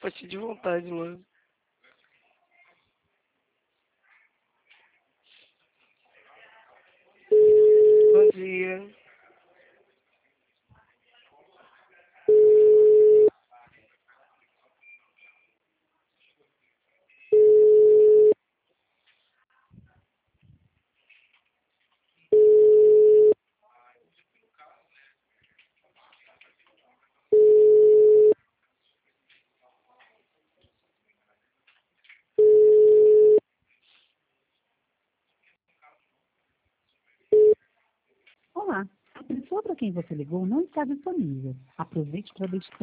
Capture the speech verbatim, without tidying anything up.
Bati de vontade, mano. Bom dia. Olá, a pessoa para quem você ligou não está disponível. Aproveite para deixar